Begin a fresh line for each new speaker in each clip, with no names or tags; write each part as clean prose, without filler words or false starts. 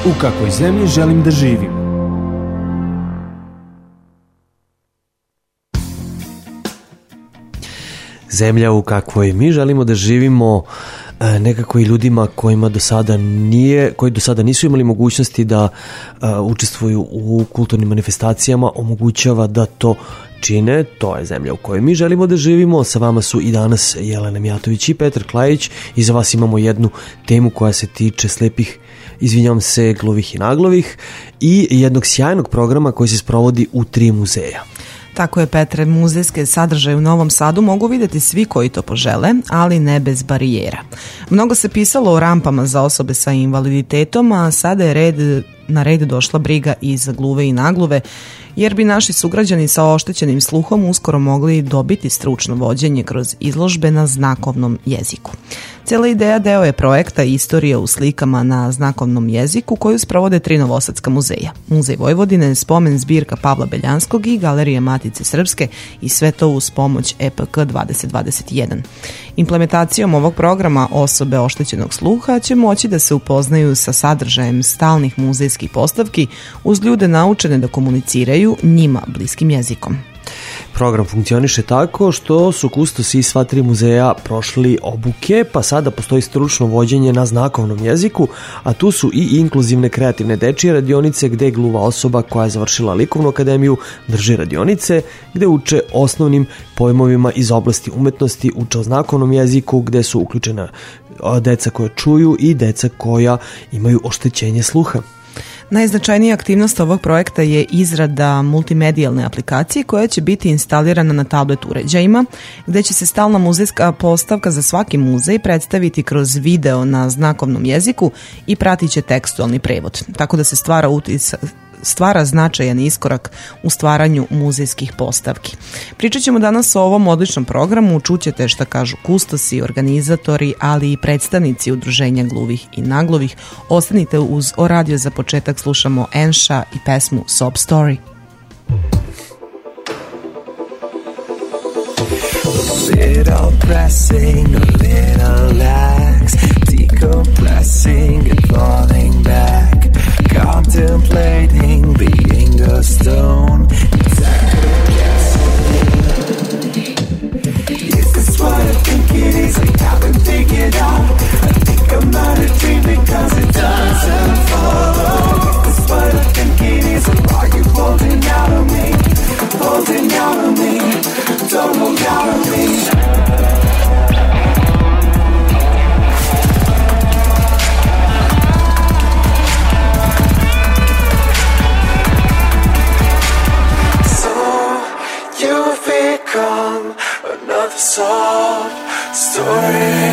U kakvoj zemlji želim da živim? Zemlja u kakvoj mi želimo da živimo nekako i ljudima koji do sada nisu imali mogućnosti da učestvuju u kulturnim manifestacijama, omogućava da to čine. To je zemlja u kojoj mi želimo da živimo. Sa vama su i danas Jelena Mijatović i Petar Klajić. I za vas imamo jednu temu koja se tiče slepih, glovih i naglovih i jednog sjajnog programa koji se sprovodi u 3 muzeja.
Tako je, Petre, muzejske sadržaje u Novom Sadu mogu vidjeti svi koji to požele, ali ne bez barijera. Mnogo se pisalo o rampama za osobe sa invaliditetom, a sada je na red došla briga i za gluve i nagluve, jer bi naši sugrađani sa oštećenim sluhom uskoro mogli dobiti stručno vođenje kroz izložbe na znakovnom jeziku. Cijela ideja deo je projekta Istorija u slikama na znakovnom jeziku koju sprovode 3 novosadska muzeja. Muzej Vojvodine, spomen zbirka Pavla Beljanskog i Galerija Matice Srpske, i sve to uz pomoć EPK 2021. Implementacijom ovog programa osobe oštećenog sluha će moći da se upoznaju sa sadržajem stalnih muzejskih postavki uz ljude naučene da komuniciraju njima bliskim jezikom.
Program funkcioniše tako što su kustosi iz sva 3 muzeja prošli obuke, pa sada postoji stručno vođenje na znakovnom jeziku, a tu su i inkluzivne kreativne dečije radionice gde gluva osoba koja je završila likovnu akademiju drži radionice, gde uče osnovnim pojmovima iz oblasti umetnosti, uče o znakovnom jeziku, gde su uključena deca koja čuju i deca koja imaju oštećenje sluha.
Najznačajnija aktivnost ovog projekta je izrada multimedijalne aplikacije koja će biti instalirana na tablet uređajima, gde će se stalna muzejska postavka za svaki muzej predstaviti kroz video na znakovnom jeziku i pratit će tekstualni prevod, tako da se stvara značajan iskorak u stvaranju muzejskih postavki. Pričat ćemo danas o ovom odličnom programu, čućete šta kažu kustosi, organizatori, ali i predstavnici udruženja gluvih i naglovih. Ostanite uz O radio, za početak slušamo Enša i pesmu Sob Story.
Little pressing, a little lax, decompressing and falling back, contemplating being a stone, second guessing. Is this what I think it is? I haven't figured out. I think I'm not a dream because it doesn't follow. Is this what I think it is? Or are you holding out on me? Holding out on me? Don't hold out on me. Another sob story.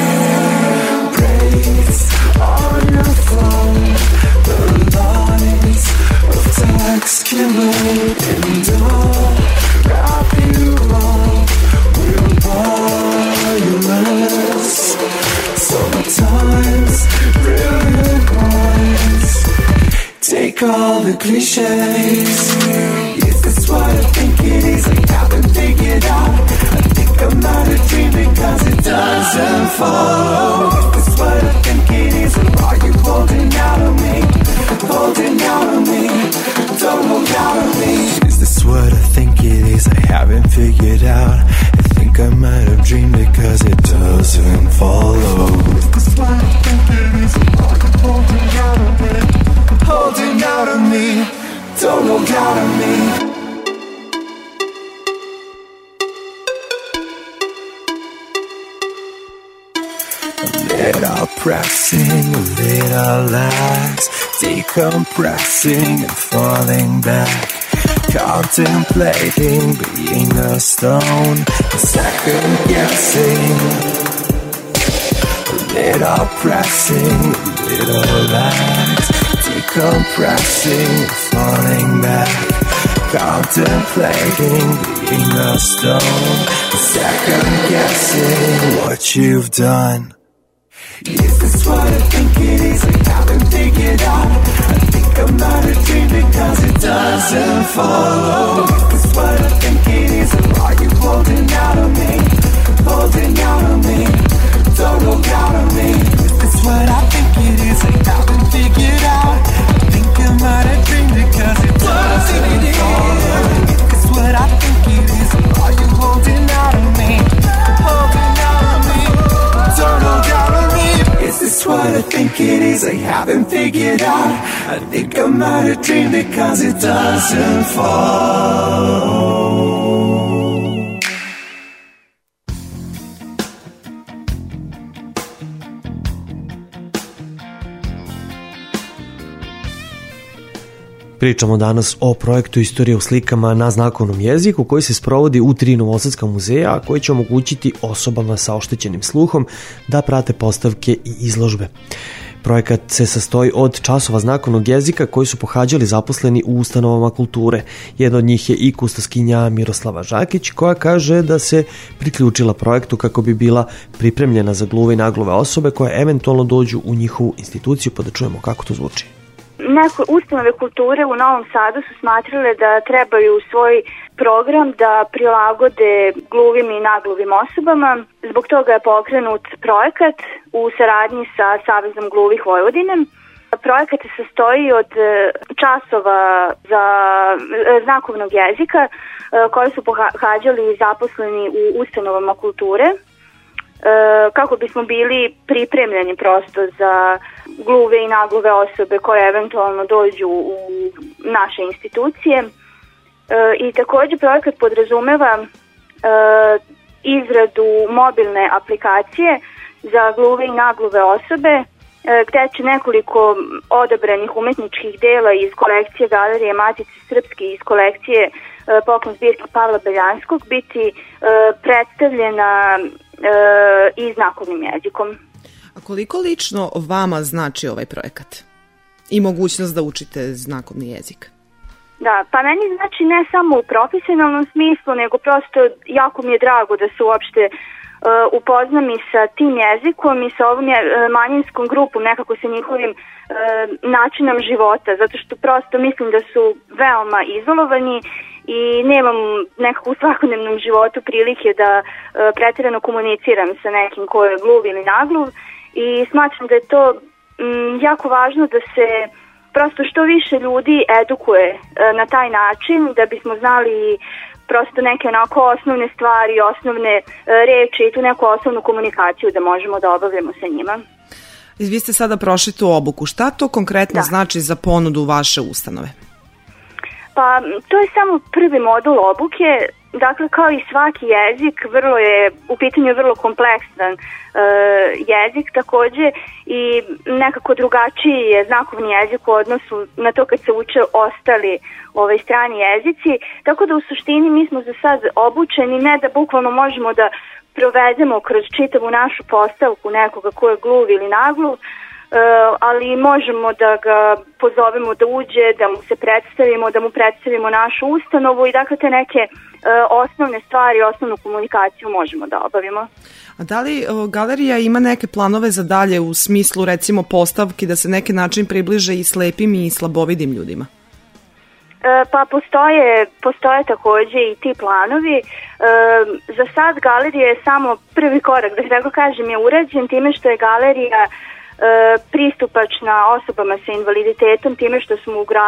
Breaks on your phone. The lines of text can wait, and I'll wrap you up. We'll wireless. Sometimes brilliant ones take all the cliches. Is this what I think it is? I haven't figured out. I think I'm not a dream because it doesn't follow. Is this what I think it is? Or are you holding out on me? Holding out on me? Don't hold out on me. Is this what I think it is? I haven't figured out. I think I might have dreamed because it doesn't follow. Is this what I think it is? Or are you holding out on me? Holding out on me? Don't hold out on me. Little pressing, a little lax, decompressing and falling back, contemplating being a stone, second guessing. A little pressing, a little lax, decompressing and falling back, contemplating being a stone, second guessing what you've done. Is this what I think it is? I haven't figured out. I think I'm not a dream because it doesn't follow. Is this what I think it is? Or are you holding out on me? Holding out on me? Don't hold out on me. Is this what I think it is? I haven't figured out. think it is, I haven't figured out. I think I'm out of dream because it doesn't fall.
Pričamo danas o projektu Istorija u slikama na znakovnom jeziku koji se sprovodi u 3 novosadska muzeja, a koji će omogućiti osobama sa oštećenim sluhom da prate postavke i izložbe. Projekat se sastoji od časova znakovnog jezika koji su pohađali zaposleni u ustanovama kulture. Jedna od njih je i kustoskinja Miroslava Žakić, koja kaže da se priključila projektu kako bi bila pripremljena za gluve i nagluve osobe koje eventualno dođu u njihovu instituciju, pa da čujemo kako to zvuči.
Neke ustanove kulture u Novom Sadu su smatrale da trebaju svoj program da prilagode gluvim i nagluvim osobama. Zbog toga je pokrenut projekat u saradnji sa Savezom gluvih Vojvodine. Projekat se sastoji od časova za znakovnog jezika koje su pohađali zaposleni u ustanovama kulture, kako bismo bili pripremljeni prosto za gluve i nagluve osobe koje eventualno dođu u naše institucije. I također projekat podrazumeva izradu mobilne aplikacije za gluve i nagluve osobe, gde će nekoliko odabranih umetničkih dela iz kolekcije Galerije Matice Srpske i iz kolekcije Poklon zbirke Pavla Beljanskog biti predstavljena i znakovnim jezikom.
A koliko lično vama znači ovaj projekat i mogućnost da učite znakovni jezik?
Da, pa meni znači ne samo u profesionalnom smislu, nego prosto jako mi je drago da se uopšte upoznam i sa tim jezikom i sa ovom manjinskom grupom, nekako sa njihovim načinom života, zato što prosto mislim da su veoma izolovani i nemam nekako u svakodnevnom životu prilike da pretjerano komuniciram sa nekim ko je gluv ili nagluv i smatram da je to jako važno da se prosto što više ljudi edukuje na taj način da bismo znali prosto neke onako osnovne stvari, osnovne reči i tu neku osnovnu komunikaciju da možemo da obavljamo sa njima.
Vi ste sada prošli tu obuku. Šta to konkretno znači za ponudu vaše ustanove?
Pa to je samo prvi modul obuke. Dakle, kao i svaki jezik, u pitanju je vrlo kompleksan jezik takođe i nekako drugačiji je znakovni jezik u odnosu na to kad se uče ostali strani jezici. Tako da u suštini mi smo za sad obučeni ne da bukvalno možemo da provedemo kroz čitavu našu postavku nekoga ko je gluv ili nagluv, ali možemo da ga pozovemo da uđe, da mu se predstavimo, da mu predstavimo našu ustanovu i dakle te neke osnovne stvari, osnovnu komunikaciju možemo da obavimo.
A da li galerija ima neke planove za dalje u smislu recimo postavki da se neki način približe i slepim i slabovidim ljudima?
Pa postoje takođe i ti planovi. Za sad galerija je samo prvi korak, da tako kažem, je urađen time što je galerija pristupačna osobama sa invaliditetom time što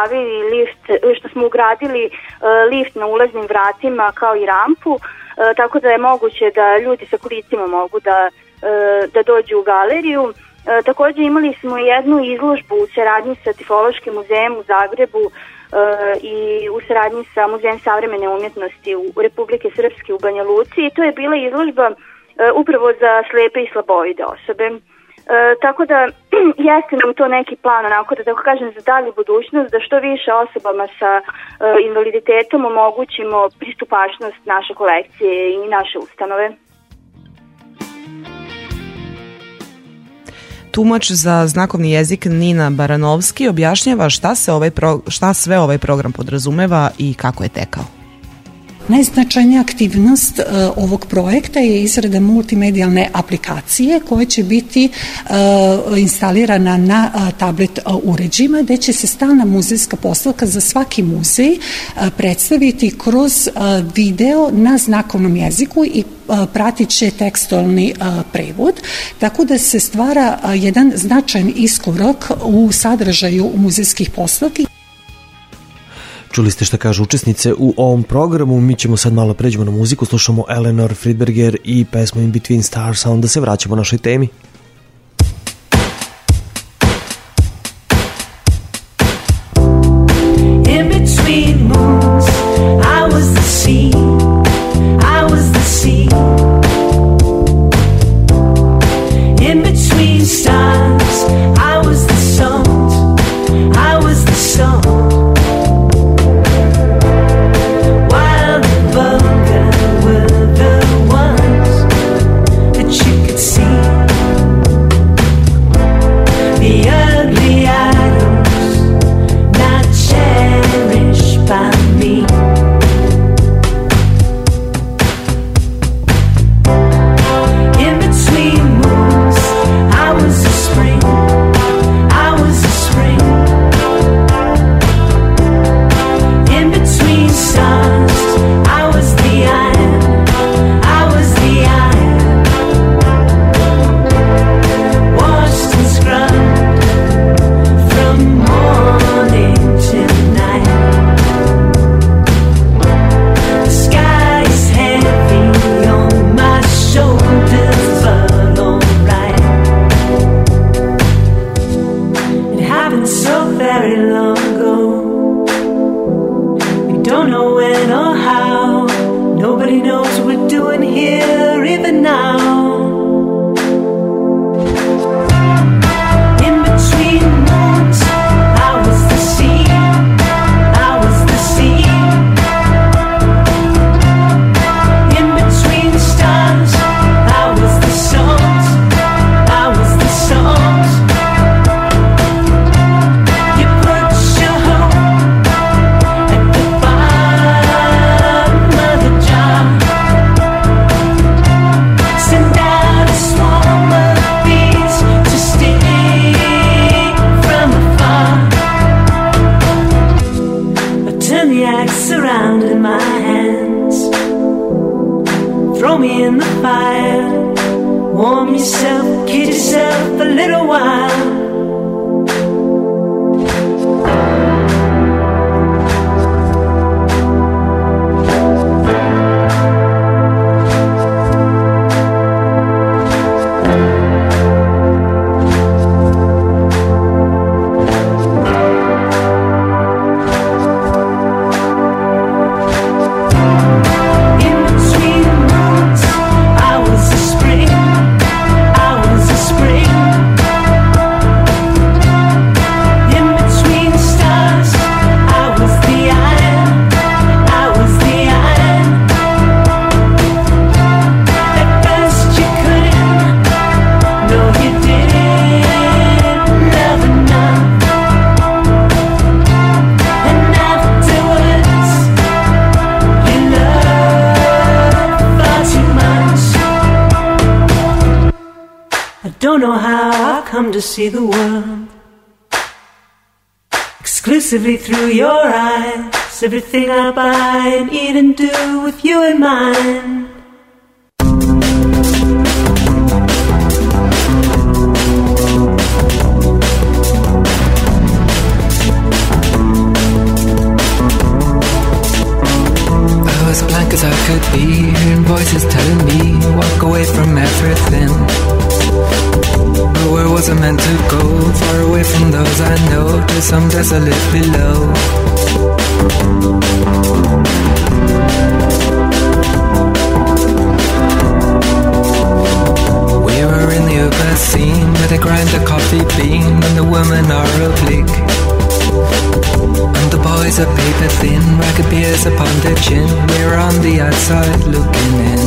smo ugradili lift na ulaznim vratima kao i rampu, tako da je moguće da ljudi sa kolicima mogu da dođu u galeriju. Također imali smo jednu izložbu u saradnji sa Tifološkim muzejem u Zagrebu i u saradnji sa Muzejem savremene umjetnosti u Republike Srpske u Banja Luci i to je bila izložba upravo za slepe i slabovide osobe. Tako da jeste nam to neki plan, onako da tako kažem, za dalju budućnost, da što više osobama sa invaliditetom omogućimo pristupačnost naše kolekcije i naše ustanove.
Tumač za znakovni jezik Nina Baranovski objašnjava šta sve ovaj program podrazumeva i kako je tekao.
Najznačajnija aktivnost ovog projekta je izrada multimedijalne aplikacije koja će biti instalirana na tablet uređajima, gde će se stalna muzejska postavka za svaki muzej predstaviti kroz video na znakovnom jeziku i pratit će tekstualni prevod, tako da se stvara jedan značajan iskorak u sadržaju muzejskih postavki.
Čuli ste šta kažu učesnice u ovom programu, mi ćemo sad malo pređemo na muziku, slušamo Eleanor Friedberger i pesmu In Between Stars, a onda se vraćamo našoj temi.
Nobody knows what we're doing here even now. In between moons, I was the sea, I was the sea. In between stars, I was the songs, I was the songs. You put your hope at the bottom of the jar. Send out a swarm of bees to sting from afar. I turn the axe around in my hands. Throw me in the fire. Warm yourself, kid yourself a little while. In between moons, I was a spring, I was a spring. In between stars, I was the iron, I was the iron. At first you couldn't, no you didn't love enough. And afterwards, you loved far too much. I don't know how I've come to see the world exclusively through your eyes. Everything I buy and eat and do with you in mind.
I was blank as I could be, hearing voices telling me walk away from everything. But where was I meant to go? Far away from those I know, to some desolate below. We were in the upper scene, where they grind the coffee bean and the women are oblique. And the boys are paper thin, ragged beers upon their chin. We're on the outside looking in.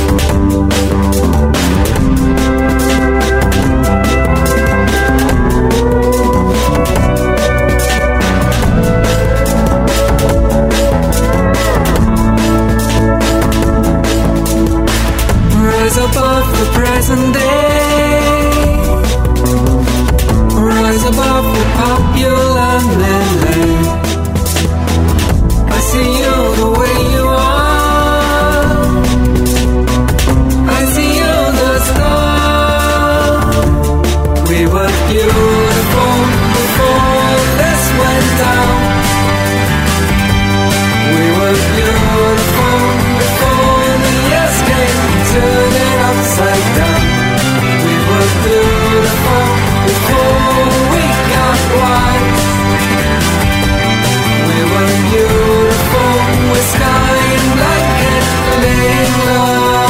Rise above the present day. Rise above the popular melee. I see you the way you are. I see you the star. We were beautiful before this went down. We were beautiful before the years came to turn it upside down. We were beautiful before we got wise. We were beautiful with sky and blanket laying low.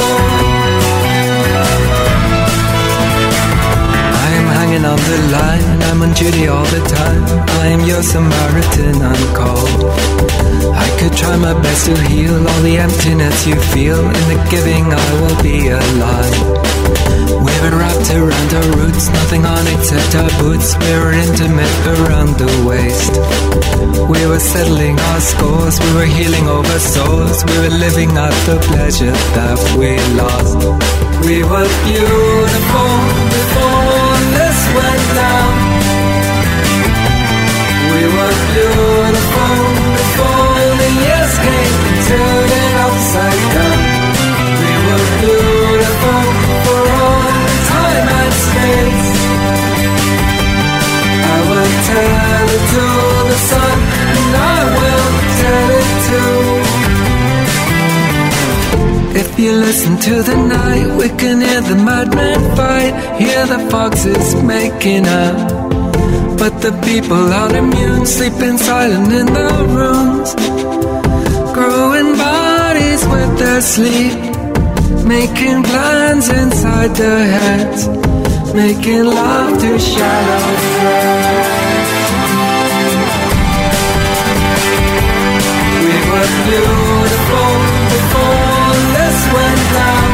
I am hanging on the line, I'm on duty all the time. I am your Samaritan on call. I could try my best to heal all the emptiness you feel. In the giving I will be alive. We were wrapped around our roots, nothing on except our boots. We were intimate around the waist. We were settling our scores, we were healing over sores. We were living out the pleasure that we lost. We were beautiful before this went down. We were beautiful before the years came to turn it upside down. We were beautiful for all time and space. I will tell it to the sun, and I will tell it too. If you listen to the night, we can hear the madmen fight, hear the foxes making up. But the people are immune, sleeping silent in their rooms, growing bodies with their asleep, making plans inside their heads, making love to shallow threads. We were beautiful before this went down.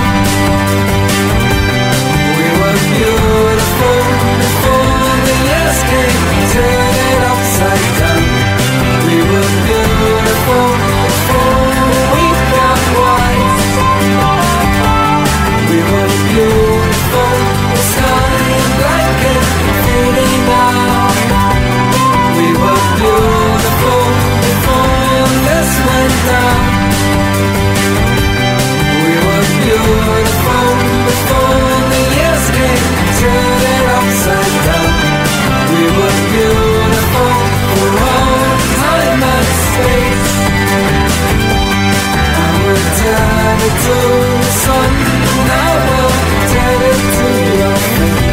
We were beautiful before the years came, turn it upside down. We were beautiful before we got wise. We were beautiful, the sky black and fading now. We were beautiful before this went down. We were beautiful before the years came, turn it upside down. We were beautiful for all time and space. I will turn it to the sun, and I will turn it to your face.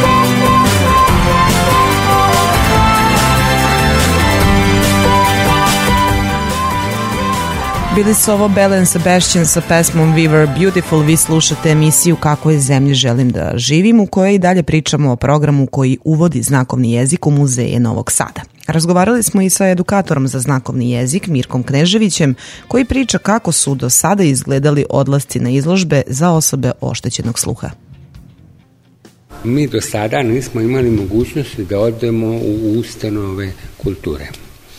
Bili su ovo Belle and Sebastian sa pesmom We Were Beautiful. Vi slušate emisiju Kako je zemlji želim da živim, u kojoj i dalje pričamo o programu koji uvodi znakovni jezik u muzeje Novog Sada. Razgovarali smo i sa edukatorom za znakovni jezik Mirkom Kneževićem, koji priča kako su do sada izgledali odlasci na izložbe za osobe oštećenog sluha.
Mi do sada nismo imali mogućnosti da odemo u ustanove kulture.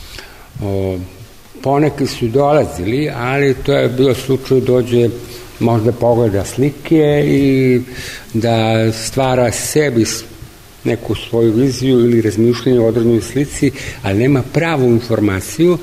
Poneki su dolazili, ali to je bilo slučaj, dođe možda pogleda slike i da stvara sebi neku svoju viziju ili razmišljanje o određenoj slici, ali nema pravu informaciju.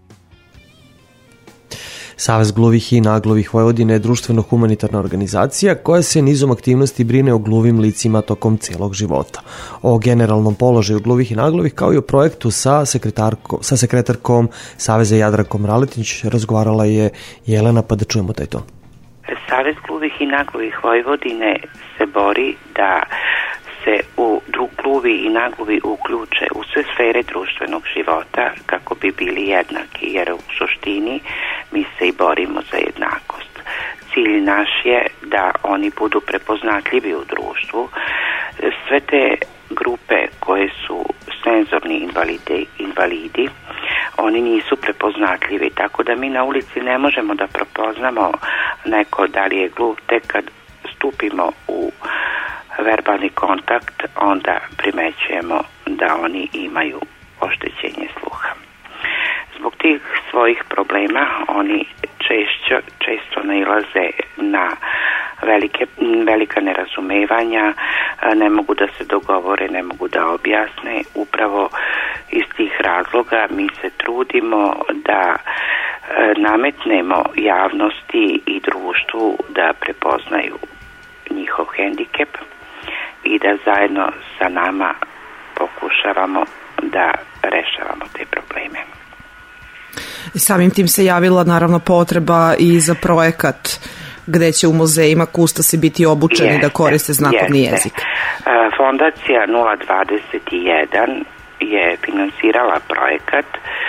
Savez gluvih i nagluvih Vojvodine je društveno-humanitarna organizacija koja se nizom aktivnosti brine o gluvim licima tokom celog života. O generalnom položaju gluvih i nagluvih kao i o projektu sa sekretarkom Saveza Jadrankom Raletić razgovarala je Jelena, pa da čujemo taj ton.
Savez gluvih i nagluvih Vojvodine se bori da se gluvi i nagluvi uključe u sve sfere društvenog života kako bi bili jednaki, jer u suštini mi se i borimo za jednakost. Cilj naš je da oni budu prepoznatljivi u društvu. Sve te grupe koje su senzorni invalidi, oni nisu prepoznatljivi, tako da mi na ulici ne možemo da prepoznamo neko da li je gluv, tek kad stupimo u verbalni kontakt, onda primećujemo da oni imaju oštećenje sluha. Zbog tih svojih problema oni često nailaze na velika nerazumevanja, ne mogu da se dogovore, ne mogu da objasne. Upravo iz tih razloga mi se trudimo da nametnemo javnosti i društvu da prepoznaju njihov hendikep i da zajedno sa nama pokušavamo da rešavamo te probleme.
Samim tim se javila naravno potreba i za projekat gde će u muzejima kustosi biti obučeni da koriste znakovni jezik.
Fondacija 021 je finansirala projekat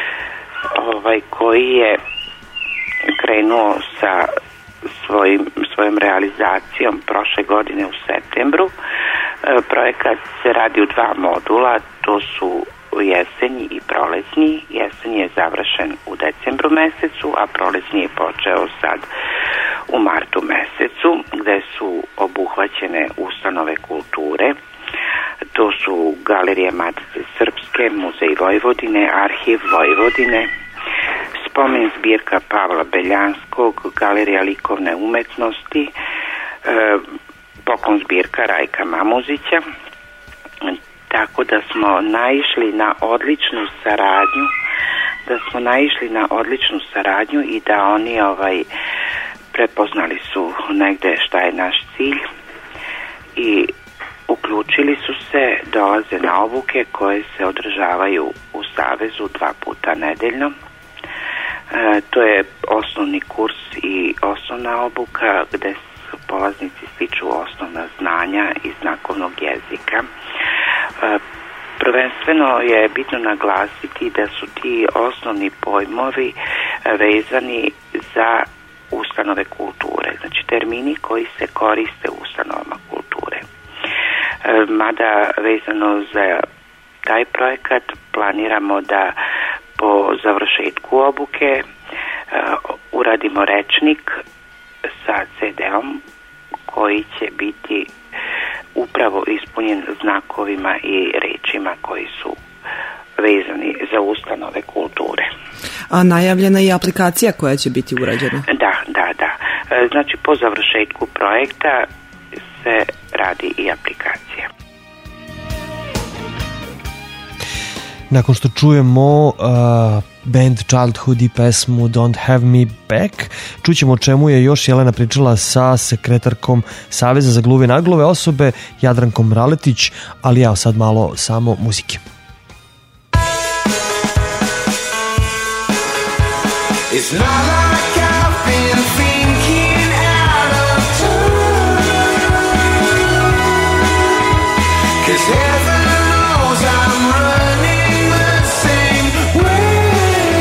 koji je krenuo sa svojom realizacijom prošle godine u septembru. Projekat se radi u 2 modula, to su jesenji i prolećni. Jesenji je završen u decembru mesecu, a prolećni je počeo sad u martu mesecu, gde su obuhvaćene ustanove kulture. To su Galerija Matice Srpske, Muzej Vojvodine, Arhiv Vojvodine, spomen zbirka Pavla Beljanskog, Galerija likovne umetnosti, poklon zbirka Rajka Mamuzića. Tako da smo naišli na odličnu saradnju i da oni prepoznali su negde šta je naš cilj i uključili su se, dolaze na obuke koje se održavaju u Savezu 2 puta nedeljno. To je osnovni kurs i osnovna obuka gde polaznici stiču osnovna znanja iz znakovnog jezika. Prvenstveno je bitno naglasiti da su ti osnovni pojmovi vezani za ustanove kulture, znači termini koji se koriste u ustanovama kulture. Mada vezano za taj projekat planiramo da po završetku obuke uradimo rečnik sa CD-om koji će biti upravo ispunjen znakovima i rečima koji su vezani za ustanove kulture.
A najavljena je aplikacija koja će biti urađena?
Da. Znači po završetku projekta se radi i aplikacija.
Nakon što čujemo band Childhood i pesmu Don't Have Me Back, čućemo o čemu je još Jelena pričala sa sekretarkom Saveza za gluve i naglove osobe Jadrankom Raletić, ali ja sad malo samo muzike.
It's not like I've been thinking out of turn, 'cause heaven knows I'm running the same way.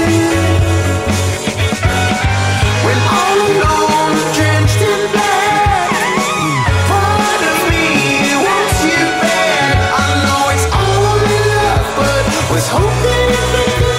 When all alone, drenched in black, part of me wants you back. I know it's only love, but was hoping it would be.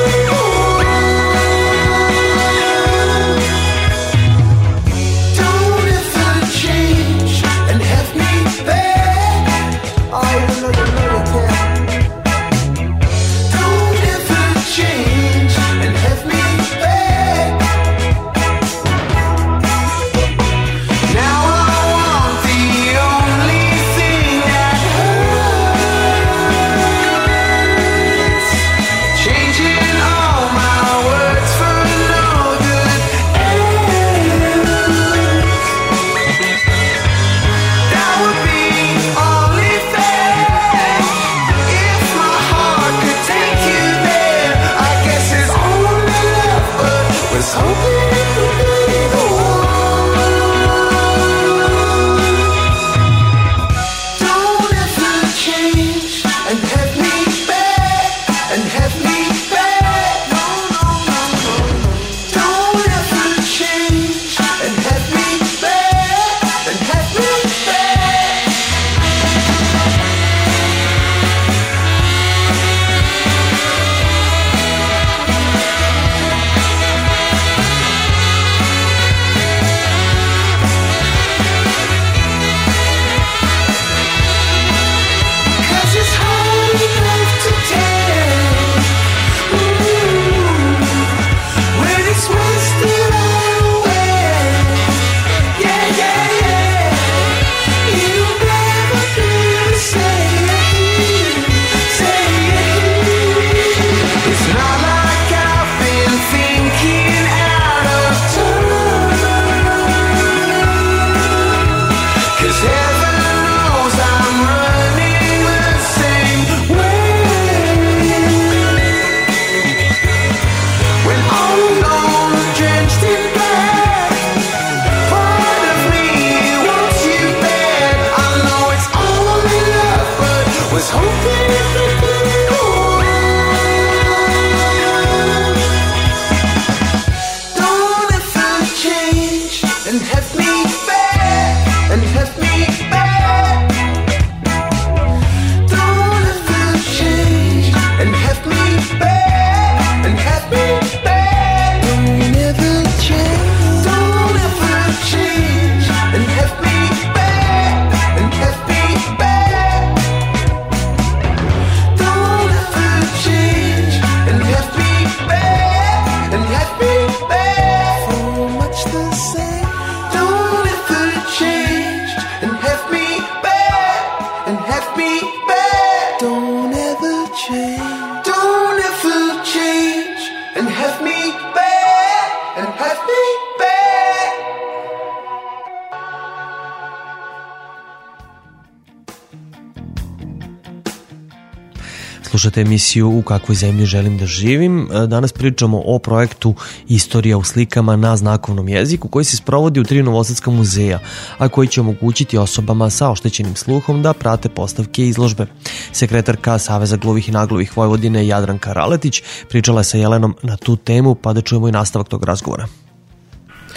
Slušate emisiju U kakvoj zemlji želim da živim. Danas pričamo o projektu Istorija u slikama na znakovnom jeziku koji se sprovodi u 3 novosadska muzeja, a koji će omogućiti osobama sa oštećenim sluhom da prate postavke i izložbe. Sekretarka Saveza gluvih i naglovih Vojvodine Jadranka Raletić pričala je sa Jelenom na tu temu, pa da čujemo i nastavak tog razgovora.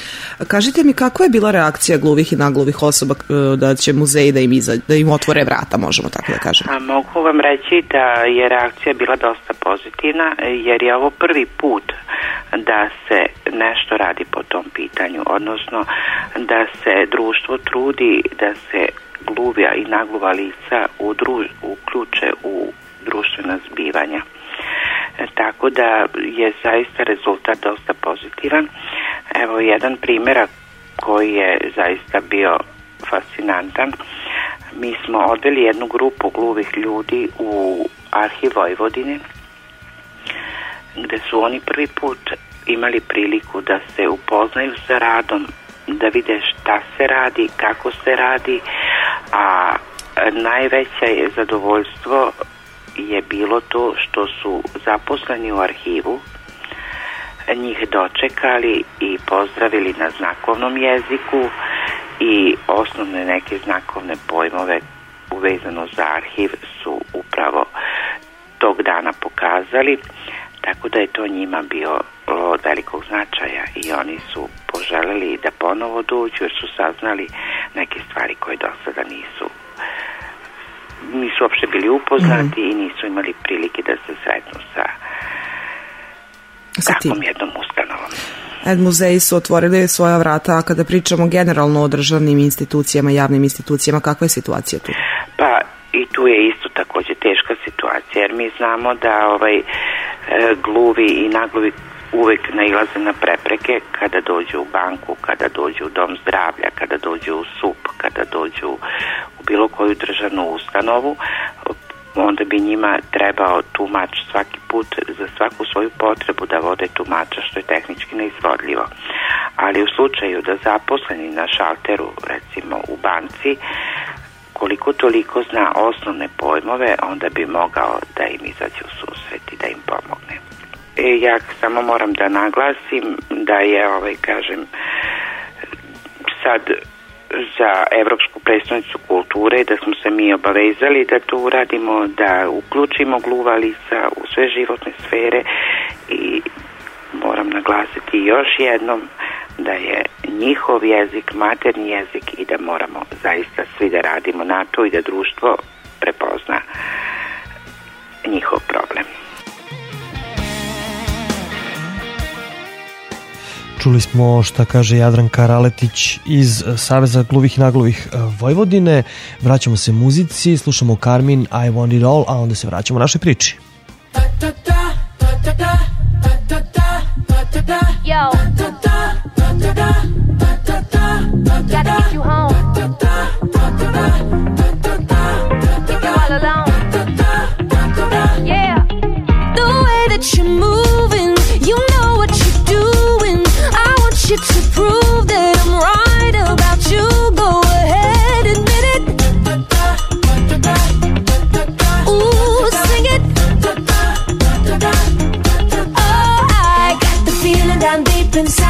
Kažite mi, kakva je bila reakcija gluvih i nagluvih osoba da će muzeji da im otvore vrata, možemo tako da kažemo?
Mogu vam reći da je reakcija bila dosta pozitivna, jer je ovo prvi put da se nešto radi po tom pitanju, odnosno da se društvo trudi da se gluvija i nagluva lica uključe u društvena zbivanja. Tako da je zaista rezultat dosta pozitivan. Evo jedan primjerak koji je zaista bio fascinantan. Mi smo odveli jednu grupu gluvih ljudi u Arhiv Vojvodine, gde su oni prvi put imali priliku da se upoznaju sa radom, da vide šta se radi, kako se radi, a najveće je zadovoljstvo je bilo to što su zaposleni u arhivu njih dočekali i pozdravili na znakovnom jeziku i osnovne neke znakovne pojmove uvezano za arhiv su upravo tog dana pokazali, tako da je to njima bio od velikog značaja i oni su poželeli da ponovo dođu jer su saznali neke stvari koje do sada nisu uopšte bili upoznati i nisu imali prilike da se sretnu sa takvom jednom ustanovom.
Muzeji su otvorili svoja vrata, a kada pričamo generalno o državnim institucijama, javnim institucijama, kakva je situacija tu?
Pa i tu je isto također teška situacija, jer mi znamo da gluvi i nagluvi uvek nailaze na prepreke kada dođu u banku, kada dođu u dom zdravlja, kada dođu u SUP, kada dođu u bilo koju državnu ustanovu. Onda bi njima trebao tumač svaki put za svaku svoju potrebu da vode tumača, što je tehnički neizvodljivo. Ali u slučaju da zaposleni na šalteru, recimo u banci, koliko toliko zna osnovne pojmove, onda bi mogao da im izađe u susret i da im pomogne. Ja samo moram da naglasim da je, sad za Evropsku prestonicu kulture, da smo se mi obavezali da to uradimo, da uključimo gluva lica u sve životne sfere i moram naglasiti još jednom da je njihov jezik materni jezik i da moramo zaista svi da radimo na to i da društvo prepozna njihov problem.
Čuli smo šta kaže Jadranka Raletić iz Saveza gluvih i nagluvih Vojvodine. Vraćamo se muzici, slušamo Karmin, I Want It All, a onda se vraćamo našoj priči.
Yo, gotta get you home. If you're all alone, yeah. The way that you're moving, you know what you're doing. I want you to prove that I'm right about you. Go ahead, admit it. Ooh, sing it. Oh, I got the feeling down deep inside.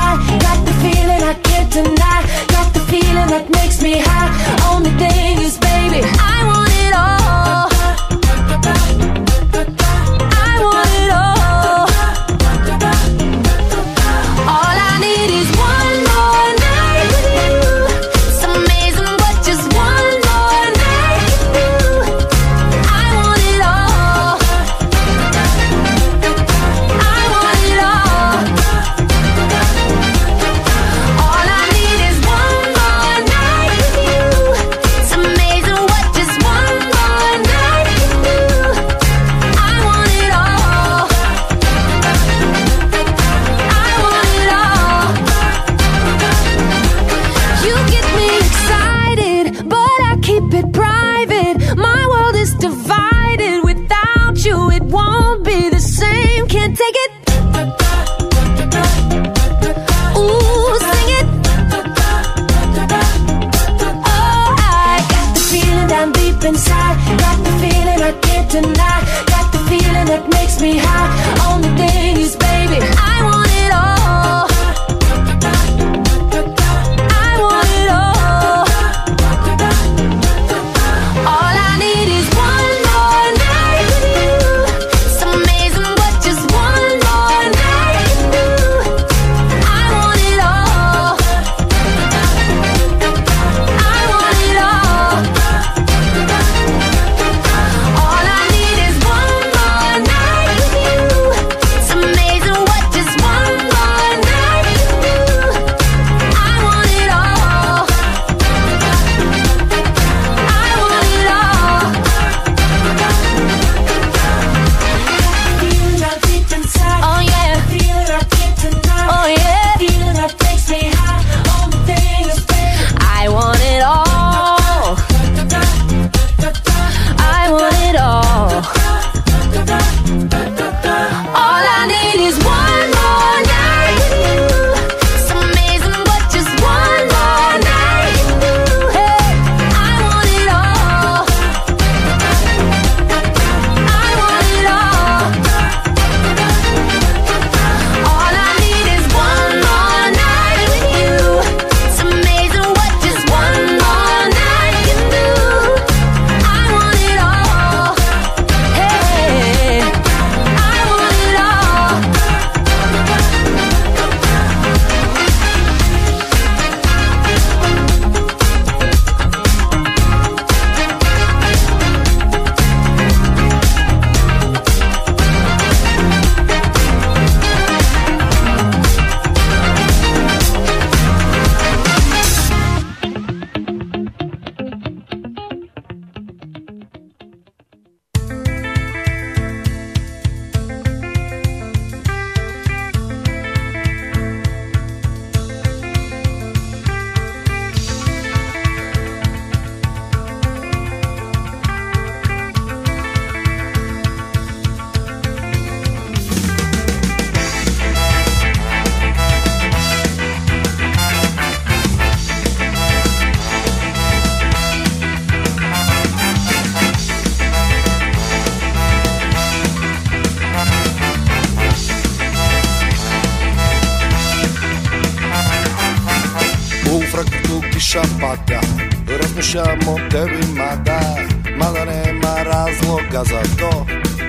Frankfurtu kiša pada, razmišljam o tebi mada nema razloga za to.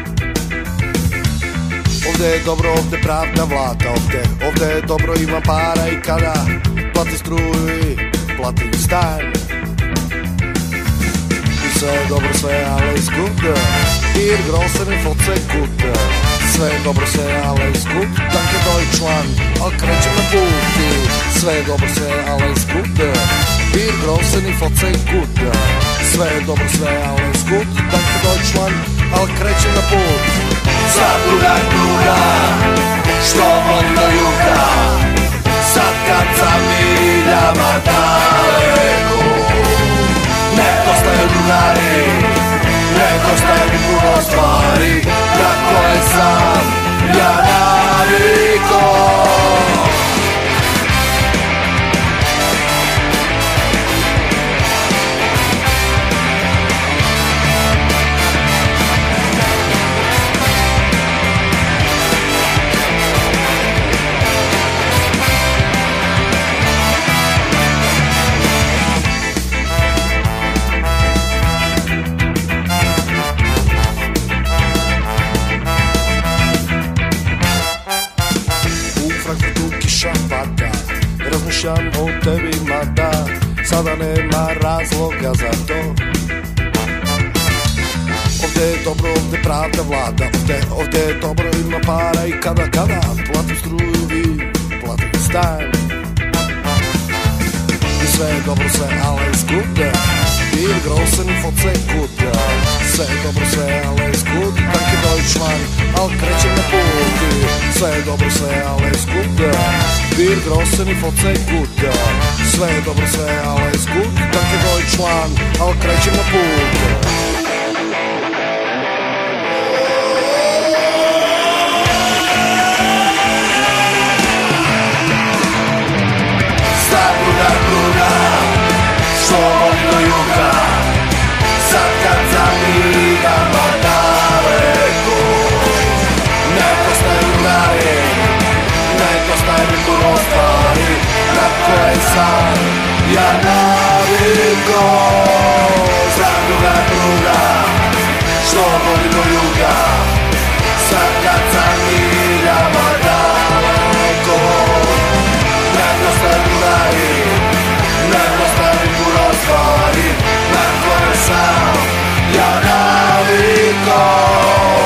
Ovde je dobro, ovde pravda vlada, ovde je dobro, ima para i kada platim struju i platim stan. I sve je dobro, sve je alles gut, hier großen Fotze gut. Sve je dobro, sve je alles gut, danke Deutschland, al krećem na puti. Sve je dobro, sve je alles gut, hier großen Fotze gut. Sve je dobro, sve je alles gut, danke Deutschland, al krećem na put. Sad druga, što voli do jutra, sad kad sam miljama daleko. Nedostaju drugari, nedostaje mi puno stvari, na koje sam ja navikao. Razmišljam o tebi mada, sada nema razloga za to. Ovde je dobro, ovde pravda vlada, ovde je dobro, ima para i kada platim struju i platim stan. I sve je dobro, sve alles gut, hier großen Fotze gut. Sve je dobro, sve alles gut, danke Deutschland, al krećem na puti. Sve je dobro, sve alles gut, hier großen Fotze gut. Sve je dobro, sve alles gut, danke Deutschland, al krećem na puti. Druga, što voli do juga, sad kad sam miljama daleko. Nedostaje drugari, nedostaje mi puno stvari, na koje sam ja navikao. Znam druga, što voli do juga, sad kad sam miljama daleko. Nedostaje drugari, nedostaje mi puno stvari, na koje sam ja navikao.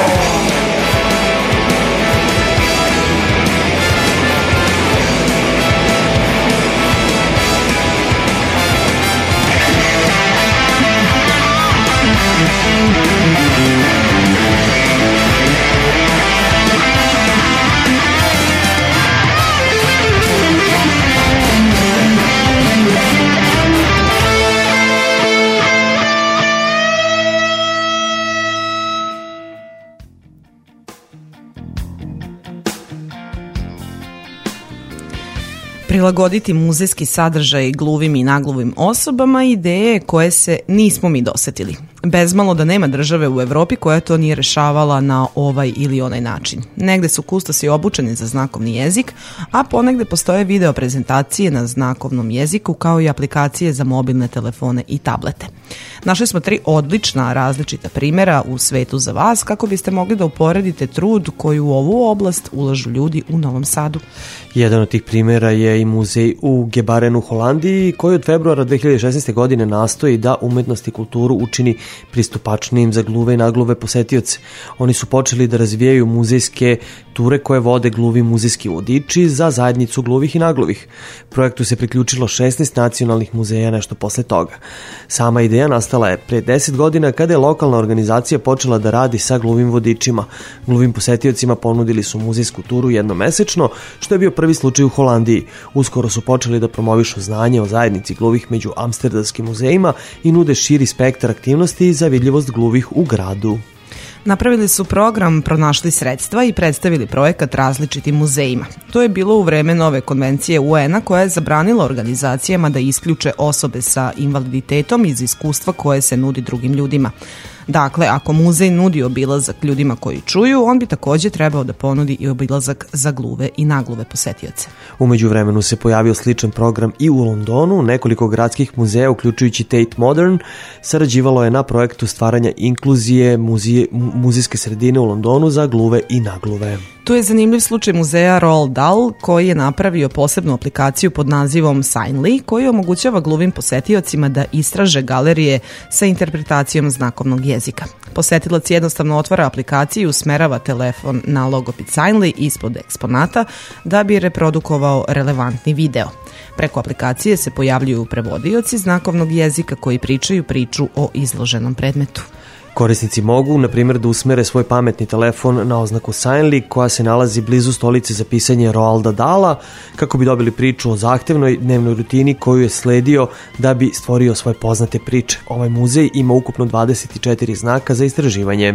Prilagoditi muzejski sadržaj gluvim i nagluvim osobama ideje koje se nismo mi dosetili. Bezmalo da nema države u Evropi koja to nije rešavala na ovaj ili onaj način. Negde su kustosi obučeni za znakovni jezik, a ponegde postoje video prezentacije na znakovnom jeziku kao i aplikacije za mobilne telefone i tablete. Našli smo 3 odlična različita primjera u svetu za vas kako biste mogli da uporedite trud koji u ovu oblast ulažu ljudi u Novom Sadu.
Jedan od tih primjera je i muzej u Gebarenu, Holandiji, koji od februara 2016. godine nastoji da umetnost i kulturu učini pristupačnijim za gluve i nagluve posetioce. Oni su počeli da razvijaju muzejske ture koje vode gluvi muzejski vodiči za zajednicu gluvih i nagluvih. Projektu se priključilo 16 nacionalnih muzeja nešto posle toga. Sama ideja nastala je pre 10 godina kada je lokalna organizacija počela da radi sa gluvim vodičima. Gluvim posetiocima ponudili su muzejsku turu jednomesečno, što je bio prvi slučaj u Holandiji. Uskoro su počeli da promovišu znanje o zajednici gluvih među amsterdamskim muzejima i nude širi spektar aktivnosti za vidljivost gluvih u gradu.
Napravili su program, pronašli sredstva i predstavili projekat različitim muzejima. To je bilo u vreme nove konvencije UN-a koja je zabranila organizacijama da isključe osobe sa invaliditetom iz iskustva koje se nudi drugim ljudima. Dakle, ako muzej nudi obilazak ljudima koji čuju, on bi također trebao da ponudi i obilazak za gluve i nagluve posetioce.
U međuvremenu se pojavio sličan program i u Londonu. Nekoliko gradskih muzeja, uključujući Tate Modern, sarađivalo je na projektu stvaranja inkluzije muzejske sredine u Londonu za gluve i nagluve.
Tu je zanimljiv slučaj muzeja Roald Dahl, koji je napravio posebnu aplikaciju pod nazivom Signly, koji omogućava gluvim posetiocima da istraže galerije sa interpretacijom znakovnog jezika. Posetilac jednostavno otvara aplikaciju i usmerava telefon na logopis Signly ispod eksponata da bi reprodukovao relevantni video. Preko aplikacije se pojavljuju prevodioci znakovnog jezika koji pričaju priču o izloženom predmetu.
Korisnici mogu, na primjer, da usmere svoj pametni telefon na oznaku Signly koja se nalazi blizu stolice za pisanje Roalda Dahla kako bi dobili priču o zahtevnoj dnevnoj rutini koju je sledio da bi stvorio svoje poznate priče. Ovaj muzej ima ukupno 24 znaka za istraživanje.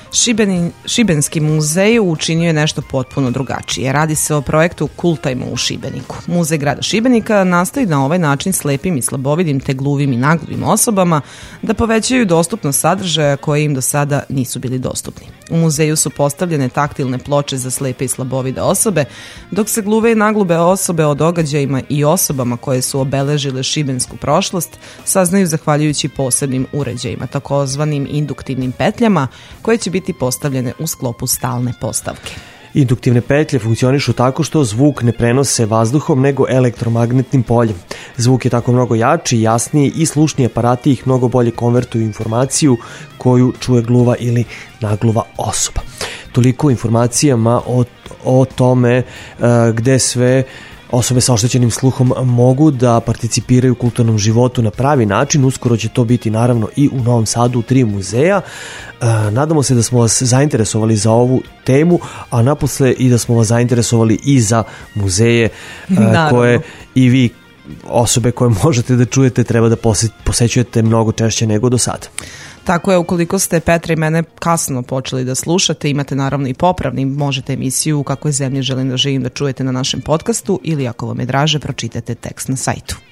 Šibenski muzej učinio je nešto potpuno drugačije. Radi se o projektu Kultajmo u Šibeniku. Muzej grada Šibenika nastoji na ovaj način slepim i slabovidim te gluvim i nagluvim osobama da povećaju dostupnost sadržaja koji im do sada nisu bili dostupni. U muzeju su postavljene taktilne ploče za slepe i slabovide osobe, dok se gluve i naglube osobe o događajima i osobama koje su obeležile šibensku prošlost saznaju zahvaljujući posebnim uređajima, takozvanim induktivnim petljama, koje će biti postavljene u sklopu stalne postavke.
Induktivne petlje funkcionišu tako što zvuk ne prenose vazduhom nego elektromagnetnim poljem. Zvuk je tako mnogo jači, jasniji i slušni aparati ih mnogo bolje konvertuju informaciju koju čuje gluva ili nagluva osoba. Toliko informacijama o tome gde sve osobe sa oštećenim sluhom mogu da participiraju u kulturnom životu na pravi način. Uskoro će to biti naravno i u Novom Sadu u 3 muzeja. Nadamo se da smo vas zainteresovali za ovu temu, a naposle i da smo vas zainteresovali i za muzeje koje i vi, osobe koje možete da čujete, treba da posećujete mnogo češće nego do sada.
Tako je, ukoliko ste Petra i mene kasno počeli da slušate, imate naravno i popravni, možete emisiju U kakvoj zemlji želim da živim da čujete na našem podcastu ili ako vam je draže, pročitajte tekst na sajtu.